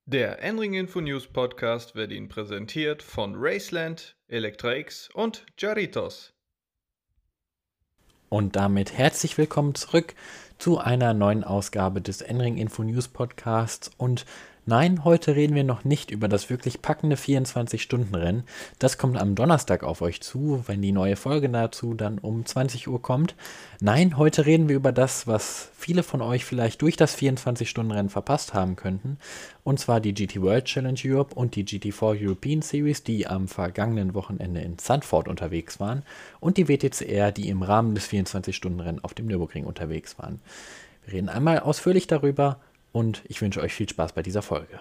Der N-Ring Info News Podcast wird Ihnen präsentiert von Raceland, Elektra X und Jarritos. Und damit herzlich willkommen zurück zu einer neuen Ausgabe des N-Ring Info News Podcasts. Und nein, heute reden wir noch nicht über das wirklich packende 24-Stunden-Rennen. Das kommt am Donnerstag auf euch zu, wenn die neue Folge dazu dann um 20 Uhr kommt. Nein, heute reden wir über das, was viele von euch vielleicht durch das 24-Stunden-Rennen verpasst haben könnten. Und zwar die GT World Challenge Europe und die GT4 European Series, die am vergangenen Wochenende in Zandvoort unterwegs waren. Und die WTCR, die im Rahmen des 24-Stunden-Rennen auf dem Nürburgring unterwegs waren. Wir reden einmal ausführlich darüber und ich wünsche euch viel Spaß bei dieser Folge.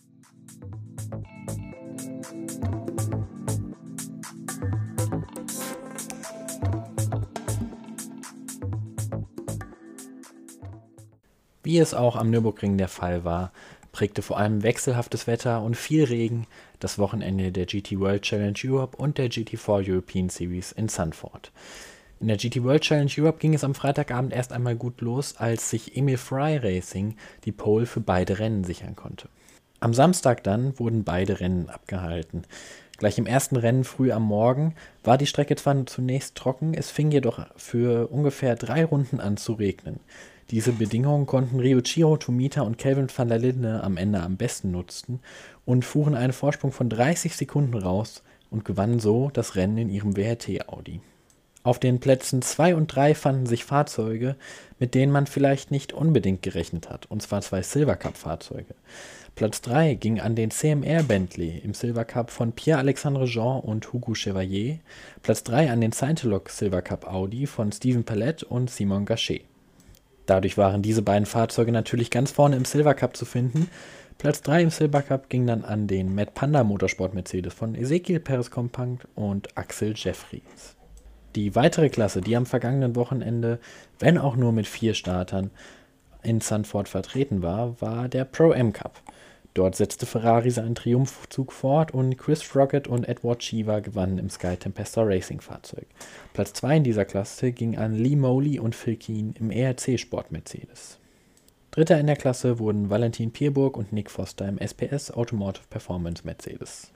Wie es auch am Nürburgring der Fall war, prägte vor allem wechselhaftes Wetter und viel Regen das Wochenende der GT World Challenge Europe und der GT4 European Series in Zandvoort. In der GT World Challenge Europe ging es am Freitagabend erst einmal gut los, als sich Emil Frey Racing die Pole für beide Rennen sichern konnte. Am Samstag dann wurden beide Rennen abgehalten. Gleich im ersten Rennen früh am Morgen war die Strecke zwar zunächst trocken, es fing jedoch für ungefähr 3 Runden an zu regnen. Diese Bedingungen konnten Ryuichiro Tomita und Kelvin van der Linde am Ende am besten nutzen und fuhren einen Vorsprung von 30 Sekunden raus und gewannen so das Rennen in ihrem WRT-Audi. Auf den Plätzen 2 und 3 fanden sich Fahrzeuge, mit denen man vielleicht nicht unbedingt gerechnet hat, und zwar 2 Silver Cup-Fahrzeuge. Platz 3 ging an den CMR Bentley im Silver Cup von Pierre-Alexandre Jean und Hugo Chevalier, Platz 3 an den Sainteloc Silver Cup Audi von Steven Pallette und Simon Gachet. Dadurch waren diese beiden Fahrzeuge natürlich ganz vorne im Silver Cup zu finden. Platz 3 im Silver Cup ging dann an den Mad Panda Motorsport Mercedes von Ezequiel Perez-Compact und Axel Jeffries. Die weitere Klasse, die am vergangenen Wochenende, wenn auch nur mit 4 Startern, in Zandvoort vertreten war, war der Pro-Am Cup. Dort setzte Ferrari seinen Triumphzug fort und Chris Rocket und Edward Cheever gewannen im Sky Tempesta Racing Fahrzeug. Platz 2 in dieser Klasse ging an Lee Moley und Phil Keen im ERC Sport Mercedes. Dritter in der Klasse wurden Valentin Pierburg und Nick Foster im SPS Automotive Performance Mercedes.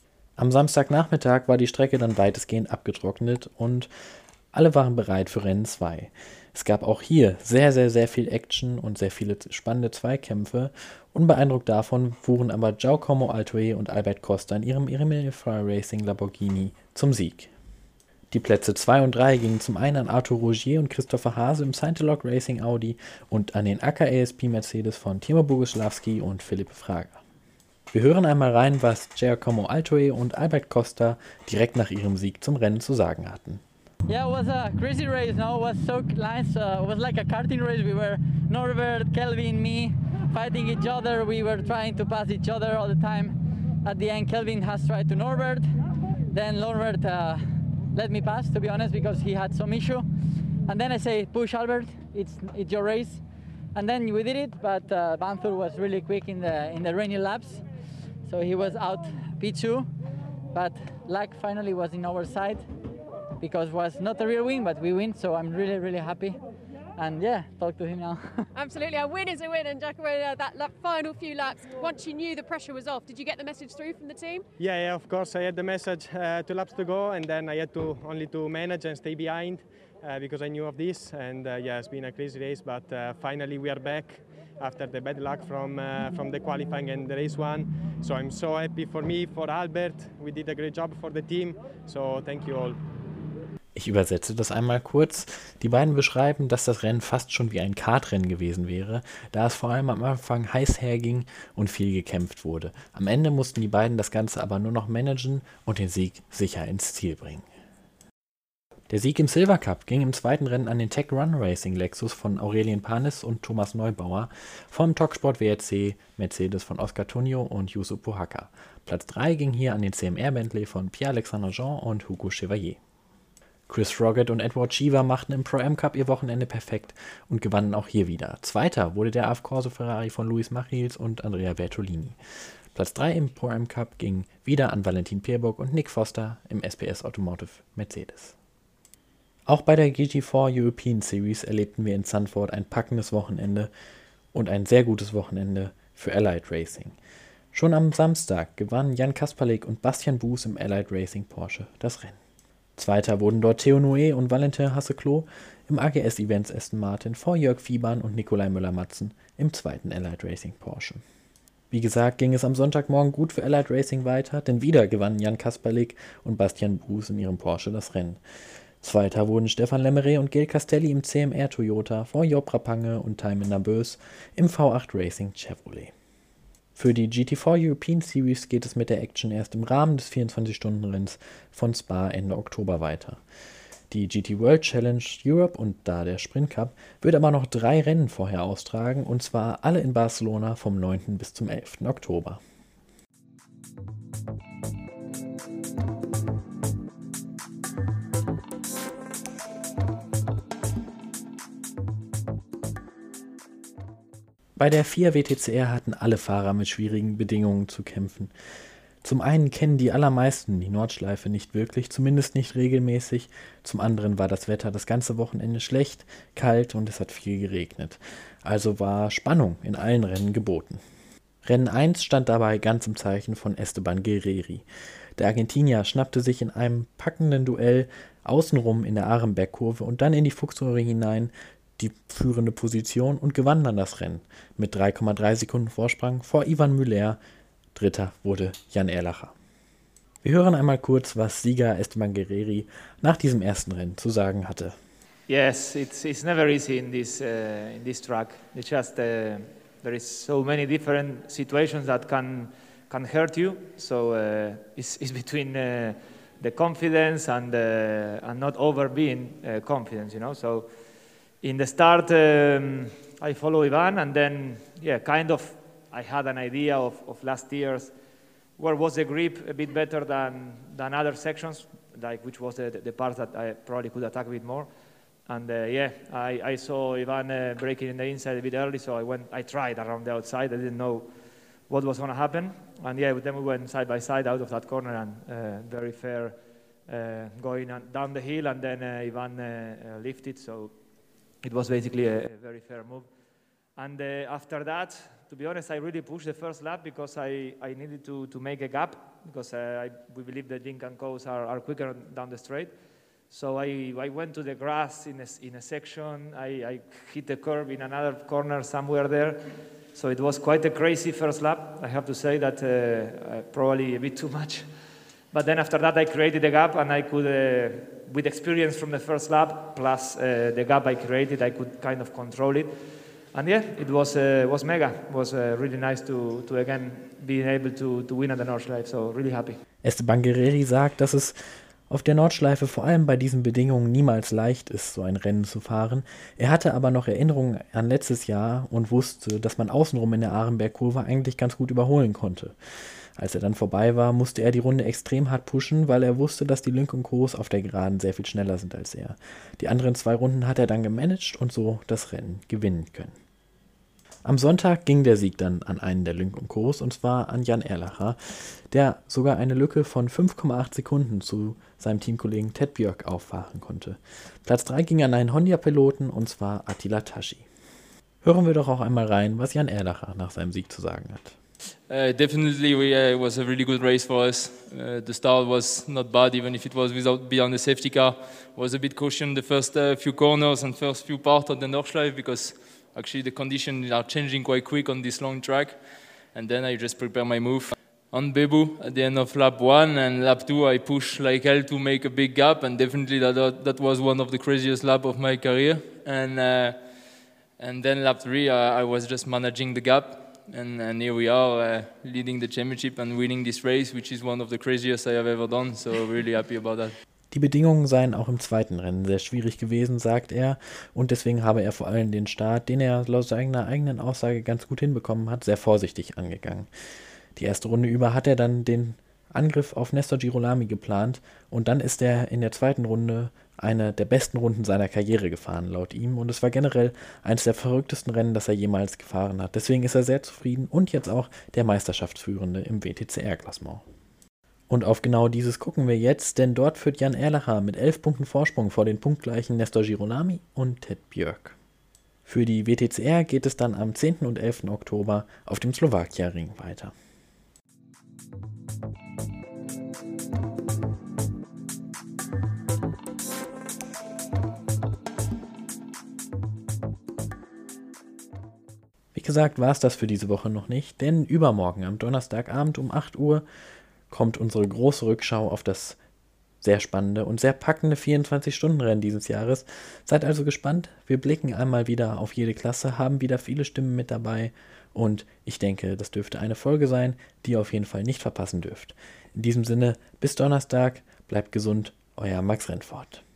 Am Samstagnachmittag war die Strecke dann weitestgehend abgetrocknet und alle waren bereit für Rennen 2. Es gab auch hier sehr viel Action und sehr viele spannende Zweikämpfe. Unbeeindruckt davon fuhren aber Giacomo Altoe und Albert Costa in ihrem Emil Frey Racing Lamborghini zum Sieg. Die Plätze 2 und 3 gingen zum einen an Arthur Rogier und Christopher Hase im Sainteloc Racing Audi und an den AK ASP Mercedes von Timo Boguslawski und Philippe Fraga. Wir hören einmal rein, was Giacomo Altoe und Albert Costa direkt nach ihrem Sieg zum Rennen zu sagen hatten. Yeah, it was a crazy race. No, it was so nice. It was like a karting race. We were Norbert, Kelvin, me fighting each other. We were trying to pass each other all the time. At the end, Kelvin has tried to Norbert. Then Norbert let me pass, to be honest, because he had some issue. And then I say, push Albert. It's your race. And then we did it, but Banthur was really quick in the rainy laps, so he was out P2. But luck finally was in our side, because it was not a real win, but we win, so I'm really happy. And yeah, talk to him now. Absolutely, a win is a win, and Giacomo, that final few laps, once you knew the pressure was off, did you get the message through from the team? Yeah, of course, I had the message 2 laps to go, and then I had to only to manage and stay behind because I knew of this, and yeah, it's been a crazy race, but finally we are back after the bad luck from the qualifying and the race 1. So I'm so happy for me, for Albert, we did a great job for the team, so thank you all. Ich übersetze das einmal kurz. Die beiden beschreiben, dass das Rennen fast schon wie ein Kartrennen gewesen wäre, da es vor allem am Anfang heiß herging und viel gekämpft wurde. Am Ende mussten die beiden das Ganze aber nur noch managen und den Sieg sicher ins Ziel bringen. Der Sieg im Silver Cup ging im zweiten Rennen an den Tech Run Racing Lexus von Aurelien Panis und Thomas Neubauer vom Toksport WRC Mercedes von Oscar Tunio und Yusuf Pohaka. Platz 3 ging hier an den CMR Bentley von Pierre-Alexandre Jean und Hugo Chevalier. Chris Rocket und Edward Cheever machten im Pro-Am Cup ihr Wochenende perfekt und gewannen auch hier wieder. Zweiter wurde der AF Corse Ferrari von Luis Machils und Andrea Bertolini. Platz 3 im Pro-Am Cup ging wieder an Valentin Pierburg und Nick Foster im SPS Automotive Mercedes. Auch bei der GT4 European Series erlebten wir in Zandvoort ein packendes Wochenende und ein sehr gutes Wochenende für Allied Racing. Schon am Samstag gewannen Jan Kasperlik und Bastian Buß im Allied Racing Porsche das Rennen. Zweiter wurden dort Theo Noe und Valentin Hasseclos im AGS-Events Aston Martin vor Jörg Fiebern und Nikolai Müller-Matzen im zweiten Allied Racing Porsche. Wie gesagt, ging es am Sonntagmorgen gut für Allied Racing weiter, denn wieder gewannen Jan Kasperlik und Bastian Buß in ihrem Porsche das Rennen. Zweiter wurden Stefan Lemmeret und Gael Castelli im CMR Toyota vor Job Rapange und Taimen Nabös im V8 Racing Chevrolet. Für die GT4 European Series geht es mit der Action erst im Rahmen des 24-Stunden-Renns von Spa Ende Oktober weiter. Die GT World Challenge Europe und da der Sprint Cup wird aber noch 3 Rennen vorher austragen, und zwar alle in Barcelona vom 9. bis zum 11. Oktober. Bei der FIA WTCR hatten alle Fahrer mit schwierigen Bedingungen zu kämpfen. Zum einen kennen die allermeisten die Nordschleife nicht wirklich, zumindest nicht regelmäßig. Zum anderen war das Wetter das ganze Wochenende schlecht, kalt und es hat viel geregnet. Also war Spannung in allen Rennen geboten. Rennen 1 stand dabei ganz im Zeichen von Esteban Guerreri. Der Argentinier schnappte sich in einem packenden Duell außenrum in der Arenberg-Kurve und dann in die Fuchsröhre hinein die führende Position und gewann dann das Rennen mit 3,3 Sekunden Vorsprung vor Ivan Müller. Dritter wurde Jan Erlacher. Wir hören einmal kurz, was Sieger Esteban Guerreri nach diesem ersten Rennen zu sagen hatte. Yes, it's never easy in this track. It's just there is so many different situations that can hurt you. So it's between the confidence and not over being confident, you know. So in the start, I follow Ivan, and then I had an idea of last year's where was the grip a bit better than other sections, like which was the parts that I probably could attack a bit more. And I saw Ivan breaking in the inside a bit early, so I tried around the outside. I didn't know what was going to happen. And then we went side by side out of that corner, and very fair going down the hill, and then Ivan lifted, so it was basically a very fair move. And after that, to be honest, I really pushed the first lap because I needed to make a gap, because we believe the Lincoln Co's are quicker down the straight. So I went to the grass in a section. I hit the curb in another corner somewhere there. So it was quite a crazy first lap. I have to say that probably a bit too much. But then after that, I created a gap, and I could, with experience from the first lap, plus the gap I created, I could kind of control it. And it was mega. It was really nice to again being able to win at the Nordschleife. So really happy. Esteban Guerreri sagt, dass es auf der Nordschleife vor allem bei diesen Bedingungen niemals leicht ist, so ein Rennen zu fahren. Er hatte aber noch Erinnerungen an letztes Jahr und wusste, dass man außenrum in der Arenberg-Kurve eigentlich ganz gut überholen konnte. Als er dann vorbei war, musste er die Runde extrem hart pushen, weil er wusste, dass die Lincoln Co's auf der Geraden sehr viel schneller sind als er. Die anderen 2 Runden hat er dann gemanagt und so das Rennen gewinnen können. Am Sonntag ging der Sieg dann an einen der Lincoln Co's, und zwar an Jan Erlacher, der sogar eine Lücke von 5,8 Sekunden zu seinem Teamkollegen Ted Björk auffahren konnte. Platz 3 ging an einen Honda-Piloten, und zwar Attila Taschi. Hören wir doch auch einmal rein, was Jan Erlacher nach seinem Sieg zu sagen hat. Definitely, it was a really good race for us. The start was not bad, even if it was beyond the safety car. Was a bit caution the first few corners and first few parts of the Nordschleife, because actually the conditions are changing quite quick on this long track. And then I just prepare my move on Bebu at the end of lap 1, and lap 2 I push like hell to make a big gap, and definitely that was one of the craziest laps of my career. And then lap 3 I was just managing the gap. And here we are, leading the championship and winning this race, which is one of the craziest I have ever done. So really happy about that. Die Bedingungen seien auch im zweiten Rennen sehr schwierig gewesen, sagt er, und deswegen habe er vor allem den Start, den er laut seiner eigenen Aussage ganz gut hinbekommen hat, sehr vorsichtig angegangen. Die erste Runde über hat er dann den Angriff auf Nestor Girolami geplant, und dann ist er in der zweiten Runde eine der besten Runden seiner Karriere gefahren, laut ihm, und es war generell eines der verrücktesten Rennen, das er jemals gefahren hat. Deswegen ist er sehr zufrieden und jetzt auch der Meisterschaftsführende im WTCR-Klassement. Und auf genau dieses gucken wir jetzt, denn dort führt Jan Erlacher mit 11 Punkten Vorsprung vor den punktgleichen Nestor Girolami und Ted Björk. Für die WTCR geht es dann am 10. und 11. Oktober auf dem Slowakia-Ring weiter. Wie gesagt, war es das für diese Woche noch nicht, denn übermorgen am Donnerstagabend um 8 Uhr kommt unsere große Rückschau auf das sehr spannende und sehr packende 24-Stunden-Rennen dieses Jahres. Seid also gespannt. Wir blicken einmal wieder auf jede Klasse, haben wieder viele Stimmen mit dabei und ich denke, das dürfte eine Folge sein, die ihr auf jeden Fall nicht verpassen dürft. In diesem Sinne, bis Donnerstag, bleibt gesund, euer Max Rentfort.